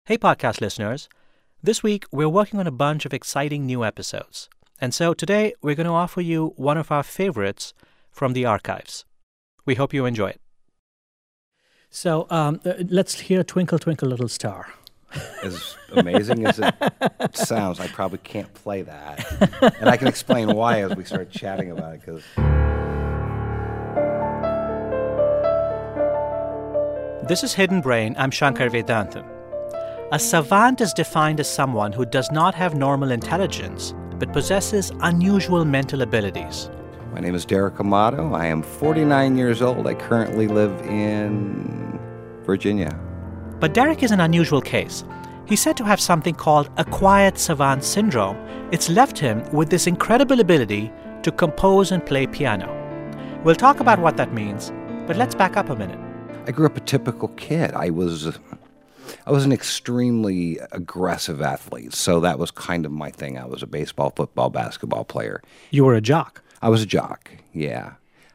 Hey, podcast listeners. This week, we're working on a bunch of exciting new episodes. And so today, we're going to offer you one of our favorites from the archives. We hope you enjoy it. So let's hear Twinkle, Twinkle, Little Star. As amazing as it sounds, I probably can't play that. And I can explain why as we start chatting about it. Because This is Hidden Brain. I'm Shankar Vedantam. A savant is defined as someone who does not have normal intelligence but possesses unusual mental abilities. my name is Derek Amato. I am 49 years old. I currently live in Virginia. But Derek is an unusual case. He's said to have something called acquired savant syndrome. It's left him with this incredible ability to compose and play piano. We'll talk about what that means, but let's back up a minute. I grew up a typical kid. I was an extremely aggressive athlete, so that was kind of my thing. I was a baseball, football, basketball player. You were a jock. I was a jock, yeah.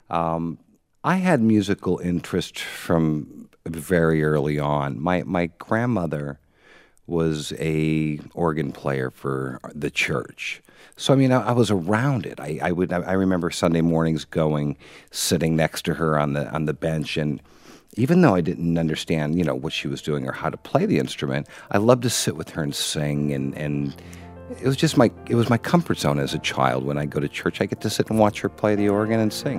I had musical interest from very early on. My grandmother was a organ player for the church. So, I mean, I was around it. I remember Sunday mornings sitting next to her on the bench, and even though I didn't understand, what she was doing or how to play the instrument, I loved to sit with her and sing, and it was just my comfort zone as a child. When I go to church, I get to sit and watch her play the organ and sing.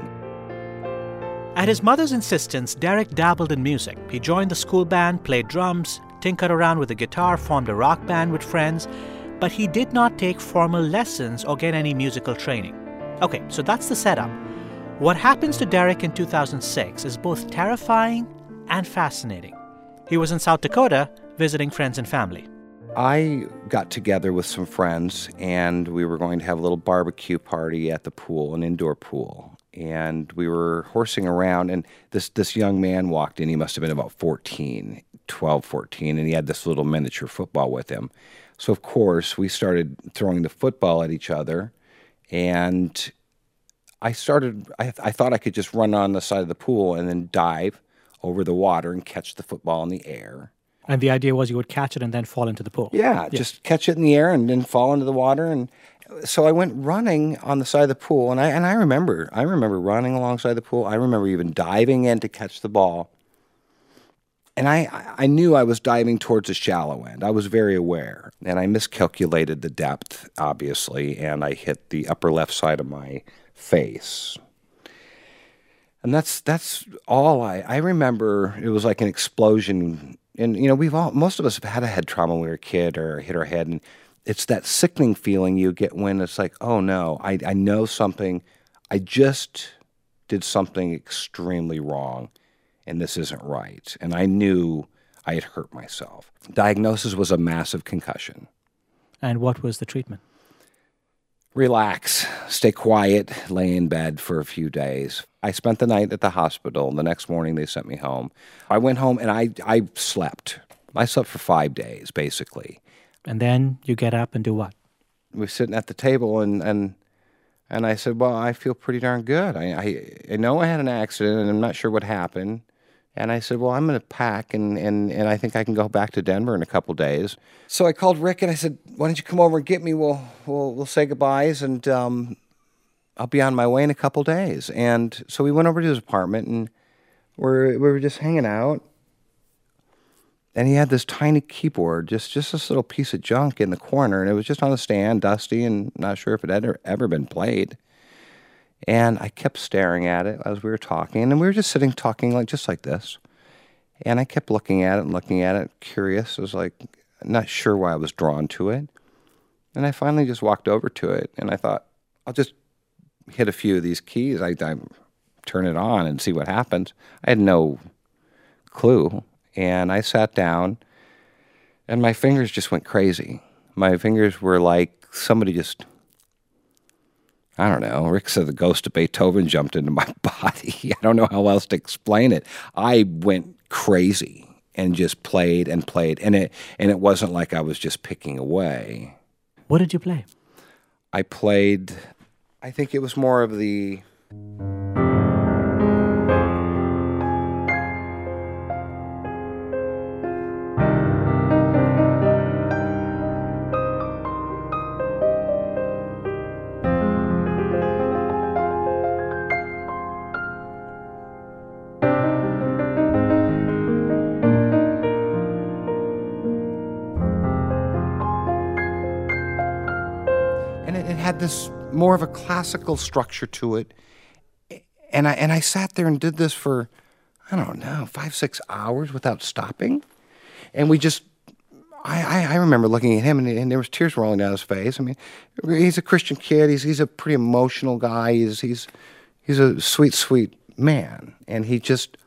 At his mother's insistence, Derek dabbled in music. He joined the school band, played drums, tinkered around with the guitar, formed a rock band with friends, but he did not take formal lessons or get any musical training. Okay, so that's the setup. What happens to Derek in 2006 is both terrifying and fascinating. He was in South Dakota visiting friends and family. I got together with some friends, and we were going to have a little barbecue party at the pool, an indoor pool. And we were horsing around, and this young man walked in. He must have been about 12, 14, and he had this little miniature football with him. So, of course, we started throwing the football at each other, and I thought I could just run on the side of the pool and then dive over the water and catch the football in the air. And the idea was you would catch it and then fall into the pool. Yeah, just catch it in the air and then fall into the water. And so I went running on the side of the pool, and I remember running alongside the pool. I remember even diving in to catch the ball. And I knew I was diving towards the shallow end. I was very aware. And I miscalculated the depth, obviously, and I hit the upper left side of my face. And that's all I remember. It was like an explosion. And, most of us have had a head trauma when we were a kid or hit our head. And it's that sickening feeling you get when it's like, oh, no, I know something. I just did something extremely wrong, and this isn't right. And I knew I had hurt myself. Diagnosis was a massive concussion. And what was the treatment? Relax, stay quiet, lay in bed for a few days. I spent the night at the hospital. The next morning, they sent me home. I went home, and I slept. I slept for 5 days, basically. And then you get up and do what? We were sitting at the table, and I said, well, I feel pretty darn good. I know I had an accident, and I'm not sure what happened. And I said, well, I'm going to pack, and I think I can go back to Denver in a couple days. So I called Rick, and I said, why don't you come over and get me? We'll say goodbyes, and I'll be on my way in a couple days. And so we went over to his apartment, and we were just hanging out. And he had this tiny keyboard, just this little piece of junk in the corner, and it was just on the stand, dusty, and not sure if it had ever been played. And I kept staring at it as we were talking, and we were just sitting talking just like this. And I kept looking at it, curious. I was not sure why I was drawn to it. And I finally just walked over to it, and I thought, I'll just hit a few of these keys. I turn it on and see what happens. I had no clue. And I sat down, and my fingers just went crazy. My fingers were like somebody just, I don't know. Rick said the ghost of Beethoven jumped into my body. I don't know how else to explain it. I went crazy and just played and played. And it wasn't like I was just picking away. What did you play? I played, I think it was more of the... had this more of a classical structure to it. And I sat there and did this for, I don't know, 5-6 hours without stopping. And we just, I remember looking at him and there was tears rolling down his face. I mean, he's a Christian kid. He's a pretty emotional guy. He's a sweet, sweet man. And he just,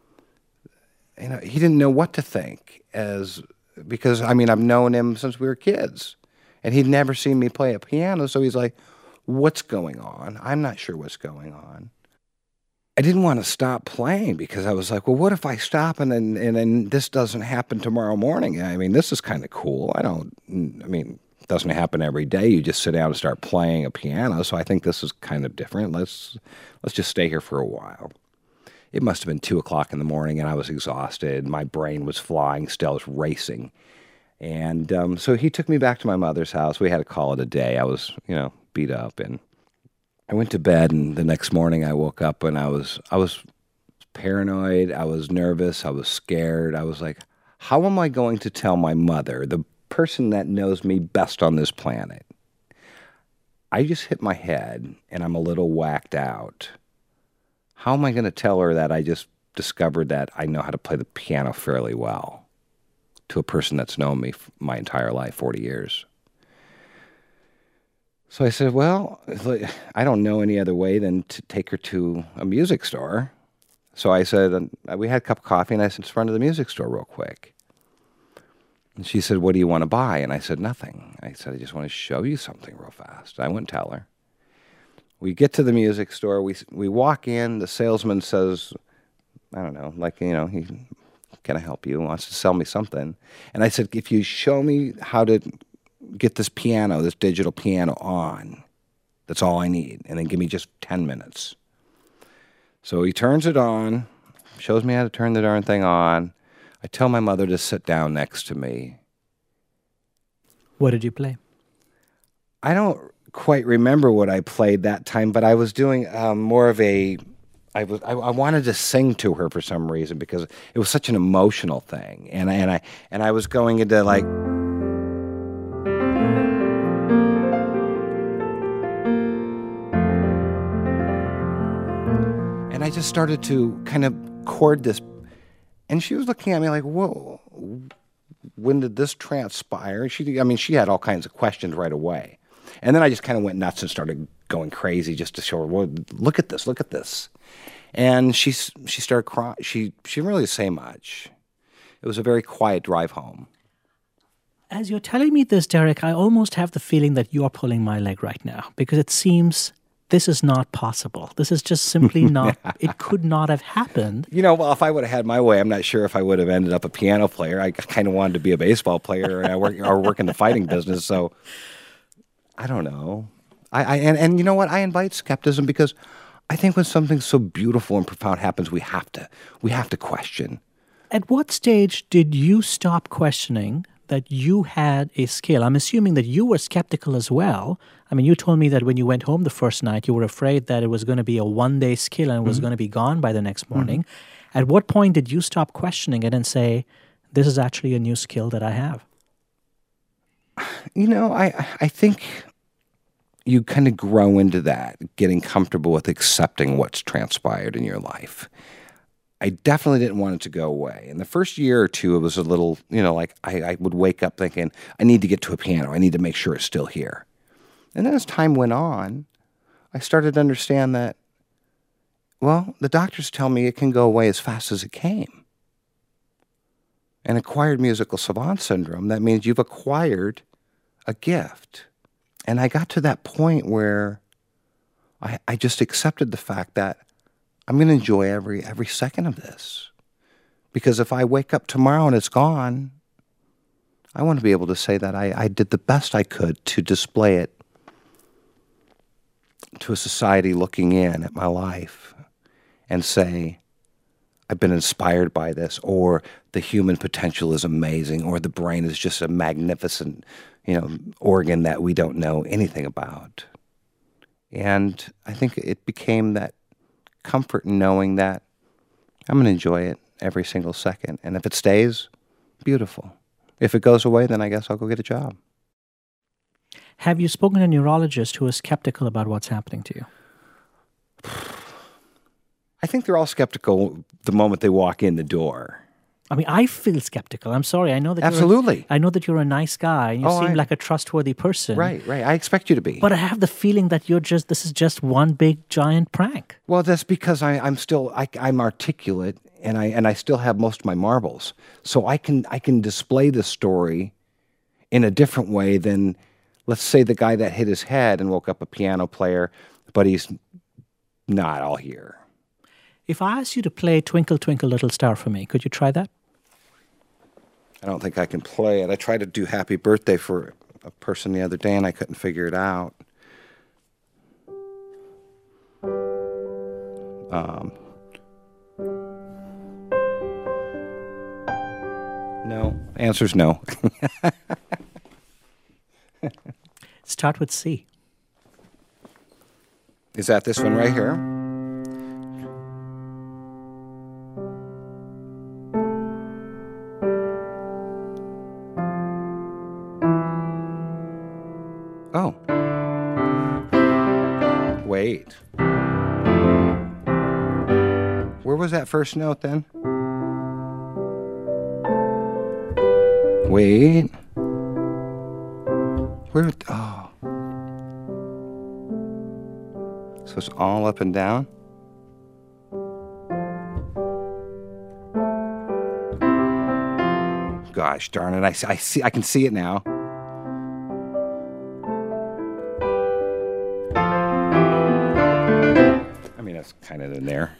he didn't know what to think because I've known him since we were kids. And he'd never seen me play a piano. So he's like, what's going on? I'm not sure what's going on. I didn't want to stop playing because I was like, well, what if I stop and then this doesn't happen tomorrow morning? I mean, this is kind of cool. It doesn't happen every day. You just sit down and start playing a piano. So I think this is kind of different. Let's just stay here for a while. It must have been 2:00 in the morning and I was exhausted. My brain was flying, still was racing. And so he took me back to my mother's house. We had to call it a day. I was, beat up, and I went to bed, and the next morning I woke up and I was paranoid, I was nervous, I was scared. I was like, how am I going to tell my mother, the person that knows me best on this planet? I just hit my head and I'm a little whacked out. How am I going to tell her that I just discovered that I know how to play the piano fairly well to a person that's known me my entire life, 40 years? So I said, well, I don't know any other way than to take her to a music store. So I said, we had a cup of coffee, and I said, let's run to the music store real quick. And she said, what do you want to buy? And I said, nothing. I said, I just want to show you something real fast. I wouldn't tell her. We get to the music store. We walk in. The salesman says, I don't know, can I help you? He wants to sell me something. And I said, if you show me how to get this digital piano on, that's all I need. And then give me just 10 minutes. So he turns it on, shows me how to turn the darn thing on. I tell my mother to sit down next to me. What did you play? I don't quite remember what I played that time, but I was doing more of I wanted to sing to her for some reason because it was such an emotional thing. And I was going into like, I just started to kind of chord this, and she was looking at me like, whoa, when did this transpire? She had all kinds of questions right away. And then I just kind of went nuts and started going crazy just to show her, well, look at this. And she started crying. She didn't really say much. It was a very quiet drive home. As you're telling me this, Derek, I almost have the feeling that you are pulling my leg right now because it seems this is not possible. This is just simply not, it could not have happened. Well, if I would have had my way, I'm not sure if I would have ended up a piano player. I kind of wanted to be a baseball player and or work in the fighting business. So I don't know. And you know what? I invite skepticism because I think when something so beautiful and profound happens, we have to question. At what stage did you stop questioning that you had a skill? I'm assuming that you were skeptical as well. I mean, you told me that when you went home the first night, you were afraid that it was going to be a one-day skill and it was going to be gone by the next morning. At what point did you stop questioning it and say, this is actually a new skill that I have? I think you kind of grow into that, getting comfortable with accepting what's transpired in your life. I definitely didn't want it to go away. In the first year or two, it was a little, like I would wake up thinking, I need to get to a piano. I need to make sure it's still here. And then as time went on, I started to understand that, well, the doctors tell me it can go away as fast as it came. And acquired musical savant syndrome, that means you've acquired a gift. And I got to that point where I just accepted the fact that I'm going to enjoy every second of this. Because if I wake up tomorrow and it's gone, I want to be able to say that I did the best I could to display it to a society looking in at my life and say, I've been inspired by this, or the human potential is amazing, or the brain is just a magnificent, organ that we don't know anything about. And I think it became that comfort in knowing that I'm going to enjoy it every single second. And if it stays, beautiful. If it goes away, then I guess I'll go get a job. Have you spoken to a neurologist who is skeptical about what's happening to you? I think they're all skeptical the moment they walk in the door. I mean, I feel skeptical. I'm sorry. I know that Absolutely. I know that you're a nice guy and you seem like a trustworthy person. Right. I expect you to be. But I have the feeling that this is just one big giant prank. Well, that's because I'm articulate and I still have most of my marbles. So I can display the story in a different way than, let's say, the guy that hit his head and woke up a piano player, but he's not all here. If I asked you to play Twinkle, Twinkle, Little Star for me, could you try that? I don't think I can play it. I tried to do Happy Birthday for a person the other day, and I couldn't figure it out. No. Answer's no. Start with C. Is that this one right here? Oh. Wait. Where was that first note then? Wait. Where? Oh. So it's all up and down? Gosh darn it. I can see it now. I mean, that's kind of in there.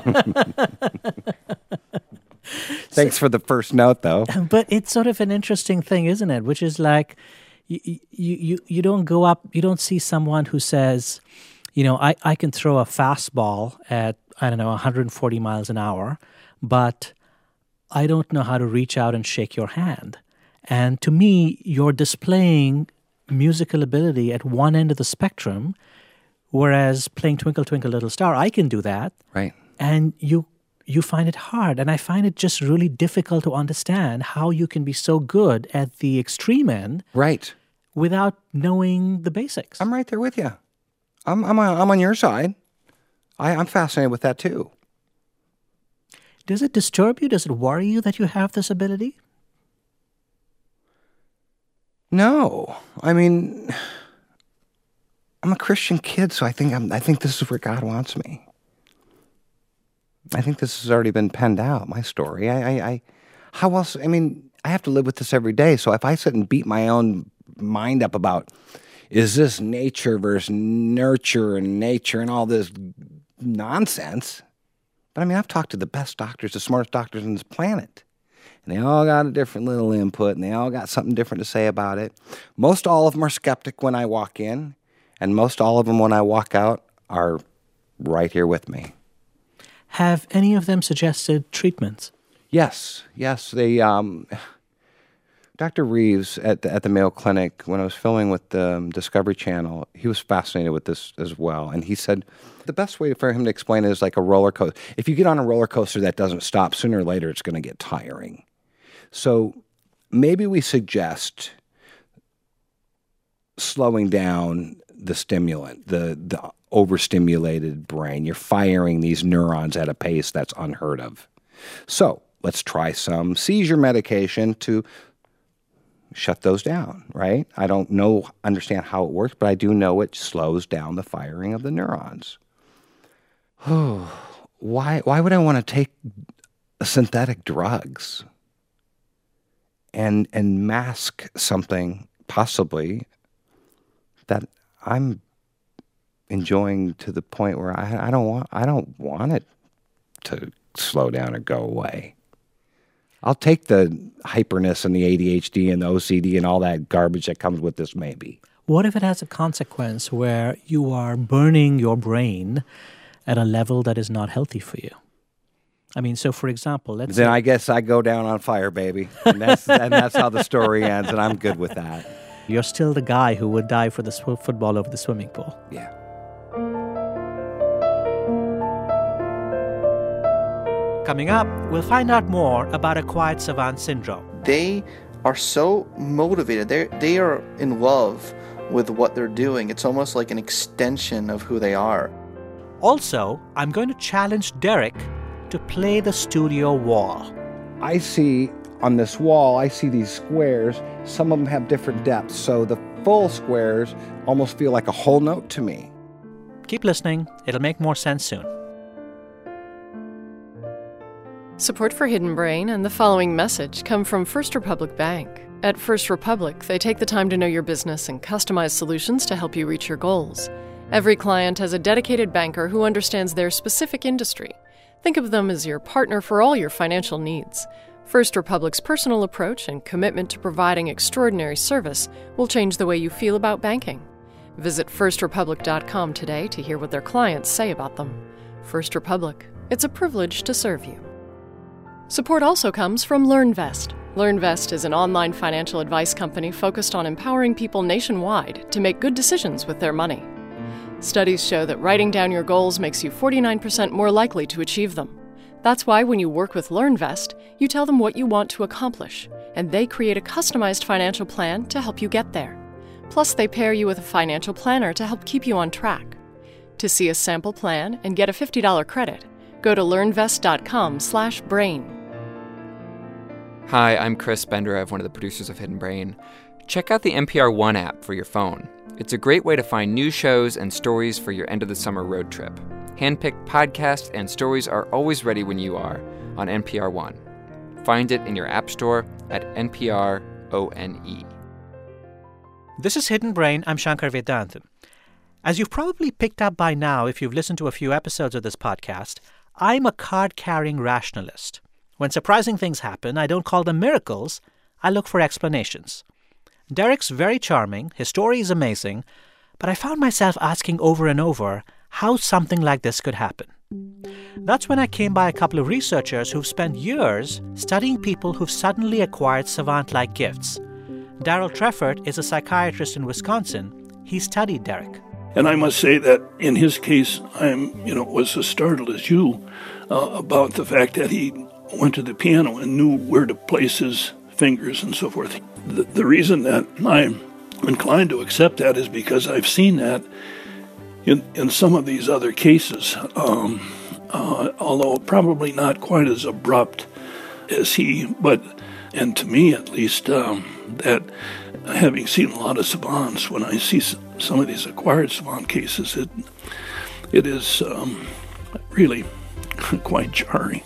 Thanks for the first note, though. But it's sort of an interesting thing, isn't it? Which is like, you don't go up, you don't see someone who says, I can throw a fastball at, 140 miles an hour, but I don't know how to reach out and shake your hand. And to me, you're displaying musical ability at one end of the spectrum, whereas playing Twinkle, Twinkle, Little Star, I can do that. Right. And you find it hard. And I find it just really difficult to understand how you can be so good at the extreme end. Right. Without knowing the basics. I'm right there with you. I'm on your side. I'm fascinated with that too. Does it disturb you? Does it worry you that you have this ability? No. I mean, I'm a Christian kid, so I think this is where God wants me. I think this has already been penned out, my story. How else? I mean, I have to live with this every day. So if I sit and beat my own mind up about, is this nature versus nurture and nature and all this nonsense? But I mean, I've talked to the best doctors, the smartest doctors on this planet. And they all got a different little input, and they all got something different to say about it. Most all of them are skeptic when I walk in, and most all of them when I walk out are right here with me. Have any of them suggested treatments? Yes. They, Dr. Reeves at the Mayo Clinic, when I was filming with the Discovery Channel, he was fascinated with this as well. And he said the best way for him to explain it is like a roller coaster. If you get on a roller coaster that doesn't stop, sooner or later it's going to get tiring. So maybe we suggest slowing down the stimulant, the overstimulated brain. You're firing these neurons at a pace that's unheard of. So let's try some seizure medication to shut those down, right? I don't understand how it works, but I do know it slows down the firing of the neurons. Why would I want to take synthetic drugs and mask something possibly that I'm enjoying to the point where I don't want it to slow down or go away. I'll take the hyperness and the ADHD and the OCD and all that garbage that comes with this maybe. What if it has a consequence where you are burning your brain at a level that is not healthy for you? I mean, so for example, Then I guess I go down on fire, baby. And that's how the story ends, and I'm good with that. You're still the guy who would die for the football over the swimming pool. Yeah. Coming up, we'll find out more about acquired savant syndrome. They are so motivated. They are in love with what they're doing. It's almost like an extension of who they are. Also, I'm going to challenge Derek to play the studio wall. I see on this wall, I see these squares. Some of them have different depths, so the full squares almost feel like a whole note to me. Keep listening. It'll make more sense soon. Support for Hidden Brain and the following message come from First Republic Bank. At First Republic, they take the time to know your business and customize solutions to help you reach your goals. Every client has a dedicated banker who understands their specific industry. Think of them as your partner for all your financial needs. First Republic's personal approach and commitment to providing extraordinary service will change the way you feel about banking. Visit firstrepublic.com today to hear what their clients say about them. First Republic, it's a privilege to serve you. Support also comes from LearnVest. LearnVest is an online financial advice company focused on empowering people nationwide to make good decisions with their money. Studies show that writing down your goals makes you 49% more likely to achieve them. That's why when you work with LearnVest, you tell them what you want to accomplish, and they create a customized financial plan to help you get there. Plus, they pair you with a financial planner to help keep you on track. To see a sample plan and get a $50 credit, go to learnvest.com/brain. Hi, I'm Chris Benderev, one of the producers of Hidden Brain. Check out the NPR One app for your phone. It's a great way to find new shows and stories for your end-of-the-summer road trip. Handpicked podcasts and stories are always ready when you are on NPR One. Find it in your app store at NPR ONE. This is Hidden Brain. I'm Shankar Vedantam. As you've probably picked up by now if you've listened to a few episodes of this podcast, I'm a card-carrying rationalist. When surprising things happen, I don't call them miracles. I look for explanations. Derek's very charming, his story is amazing, but I found myself asking over and over how something like this could happen. That's when I came by a couple of researchers who've spent years studying people who've suddenly acquired savant-like gifts. Daryl Treffert is a psychiatrist in Wisconsin. He studied Derek. And I must say that in his case, was as startled as you about the fact that he went to the piano and knew where to place his fingers and so forth. The reason that I'm inclined to accept that is because I've seen that in some of these other cases, although probably not quite as abrupt as he, and to me at least, that having seen a lot of savants, when I see some of these acquired savant cases, it is really quite jarring.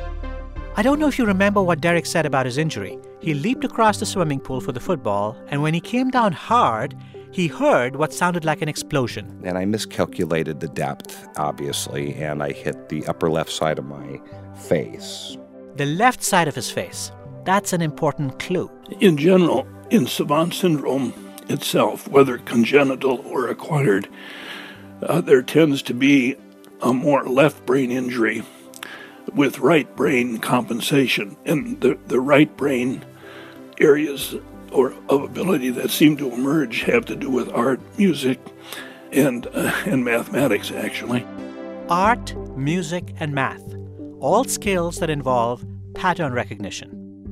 I don't know if you remember what Derek said about his injury. He leaped across the swimming pool for the football, and when he came down hard, he heard what sounded like an explosion. And I miscalculated the depth, obviously, and I hit the upper left side of my face. The left side of his face. That's an important clue. In general, in savant syndrome itself, whether congenital or acquired, there tends to be a more left brain injury with right brain compensation. And the right brain areas or of ability that seem to emerge have to do with art, music, and mathematics, actually. Art, music, and math. All skills that involve pattern recognition.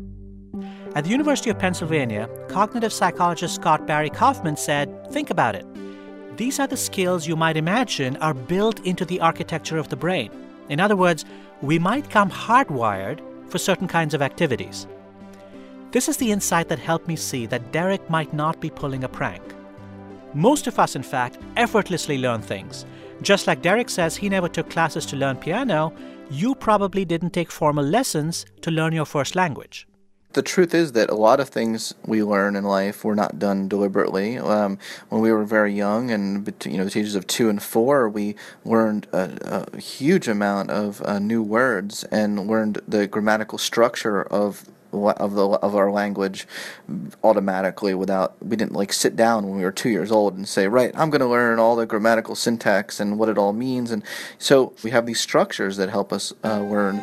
At the University of Pennsylvania, cognitive psychologist Scott Barry Kaufman said, think about it. These are the skills you might imagine are built into the architecture of the brain. In other words, we might come hardwired for certain kinds of activities. This is the insight that helped me see that Derek might not be pulling a prank. Most of us, in fact, effortlessly learn things. Just like Derek says he never took classes to learn piano, you probably didn't take formal lessons to learn your first language. The truth is that a lot of things we learn in life were not done deliberately. When we were very young, and the ages of 2 and 4, we learned a huge amount of new words and learned the grammatical structure of our language automatically we didn't sit down when we were 2 years old and say, right, I'm going to learn all the grammatical syntax and what it all means. And so we have these structures that help us learn.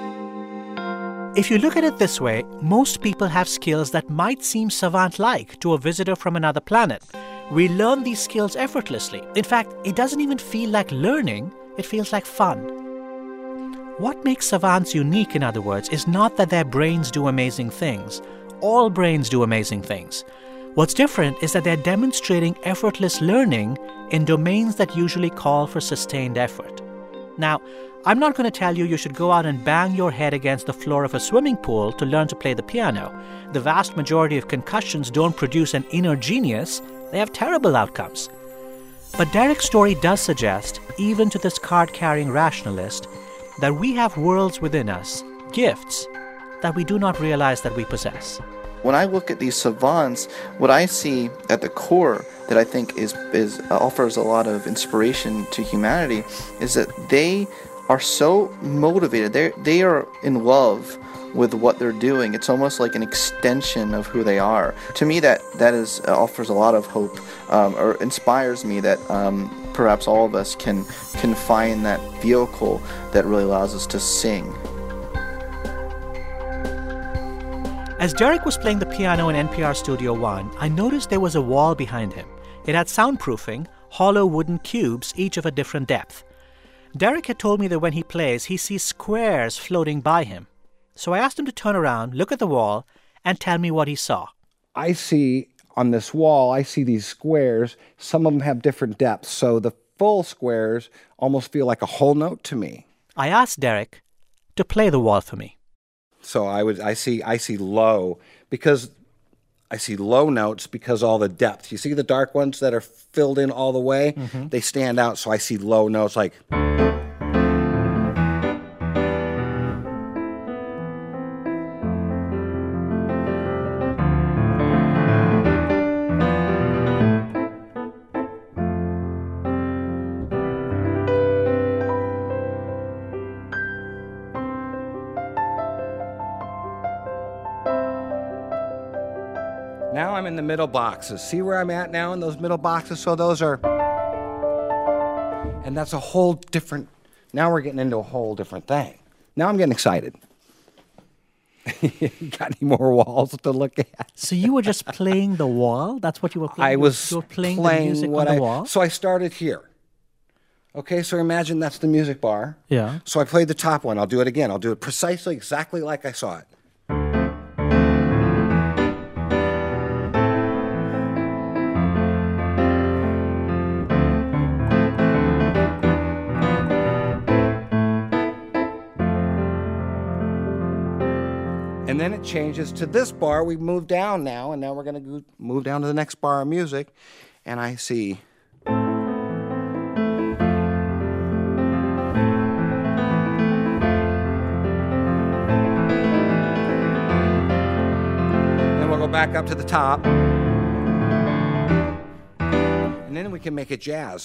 If you look at it this way, most people have skills that might seem savant-like to a visitor from another planet. We learn these skills effortlessly. In fact, it doesn't even feel like learning, it feels like fun. What makes savants unique, in other words, is not that their brains do amazing things. All brains do amazing things. What's different is that they're demonstrating effortless learning in domains that usually call for sustained effort. Now, I'm not going to tell you should go out and bang your head against the floor of a swimming pool to learn to play the piano. The vast majority of concussions don't produce an inner genius. They have terrible outcomes. But Derek's story does suggest, even to this card-carrying rationalist, that we have worlds within us, gifts, that we do not realize that we possess. When I look at these savants, what I see at the core that I think offers a lot of inspiration to humanity is that they are so motivated. They are in love with what they're doing. It's almost like an extension of who they are. To me, that offers a lot of hope, or inspires me that perhaps all of us can find that vehicle that really allows us to sing. As Derek was playing the piano in NPR Studio One, I noticed there was a wall behind him. It had soundproofing, hollow wooden cubes, each of a different depth. Derek had told me that when he plays, he sees squares floating by him. So I asked him to turn around, look at the wall, and tell me what he saw. I see on this wall, I see these squares. Some of them have different depths, so the full squares almost feel like a whole note to me. I asked Derek to play the wall for me. So I see low because I see low notes because all the depth. You see the dark ones that are filled in all the way? Mm-hmm. They stand out, so I see low notes like... Now I'm in the middle boxes. See where I'm at now in those middle boxes? So those are... And that's a whole different... Now we're getting into a whole different thing. Now I'm getting excited. Got any more walls to look at? So you were just playing the wall? That's what you were playing? You were playing the music on the wall? So I started here. Okay, so imagine that's the music bar. Yeah. So I played the top one. I'll do it again. I'll do it precisely, exactly like I saw it. And then it changes to this bar. We move down now, and now we're going to move down to the next bar of music. And I see... Then we'll go back up to the top. And then we can make it jazz.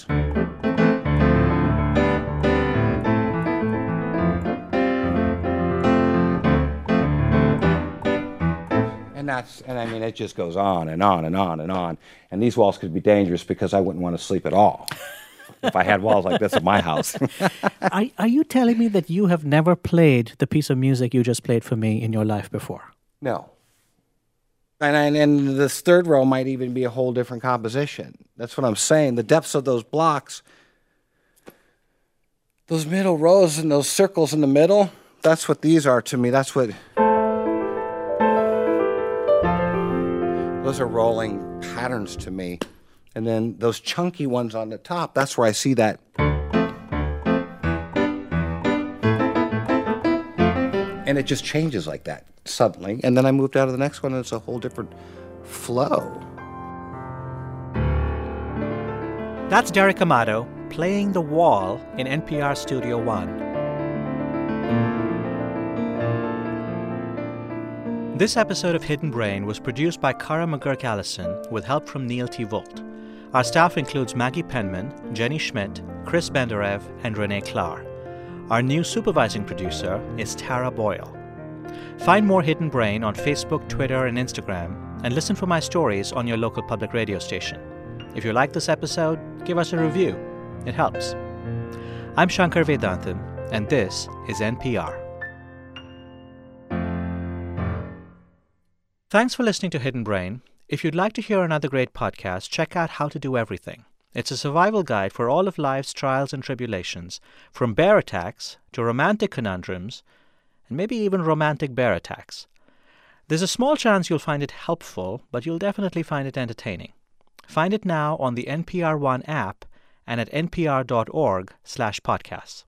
And I mean, it just goes on and on and on and on. And these walls could be dangerous because I wouldn't want to sleep at all if I had walls like this at my house. Are you telling me that you have never played the piece of music you just played for me in your life before? No. And this third row might even be a whole different composition. That's what I'm saying. The depths of those blocks, those middle rows and those circles in the middle, that's what these are to me. That's what... Those are rolling patterns to me. And then those chunky ones on the top, that's where I see that. And it just changes like that suddenly. And then I moved out of the next one and it's a whole different flow. That's Derek Amato playing the wall in NPR Studio One. This episode of Hidden Brain was produced by Cara McGurk-Allison with help from Neil T. Volt. Our staff includes Maggie Penman, Jenny Schmidt, Chris Benderev, and Renee Klar. Our new supervising producer is Tara Boyle. Find more Hidden Brain on Facebook, Twitter, and Instagram, and listen for my stories on your local public radio station. If you like this episode, give us a review. It helps. I'm Shankar Vedantam, and this is NPR. Thanks for listening to Hidden Brain. If you'd like to hear another great podcast, check out How to Do Everything. It's a survival guide for all of life's trials and tribulations, from bear attacks to romantic conundrums, and maybe even romantic bear attacks. There's a small chance you'll find it helpful, but you'll definitely find it entertaining. Find it now on the NPR One app and at npr.org/podcasts.